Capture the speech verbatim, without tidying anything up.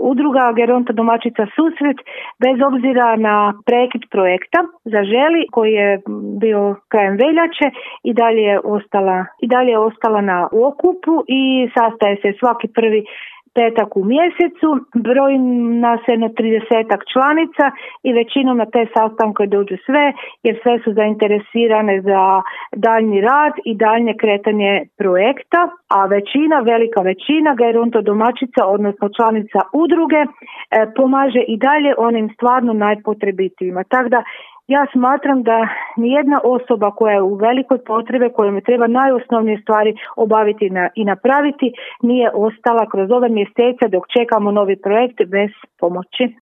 udruga Geronto domaćica Susret, bez obzira na prekid projekta Zaželi koji je bio krajem veljače, i dalje je ostala, i dalje je ostala na okupu i sastaje se svaki prvi petak u mjesecu. Broj nas je na tridesetak članica i većinom na te sastanke dođu sve, jer sve su zainteresirane za daljnji rad i daljnje kretanje projekta, a većina, velika većina Geronto domaćica, odnosno članica udruge, pomaže i dalje onim stvarno najpotrebitijima. Tako da ja smatram da nijedna osoba koja je u velikoj potrebi, kojom treba najosnovnije stvari obaviti i napraviti, nije ostala kroz ove mjesece dok čekamo novi projekt bez pomoći.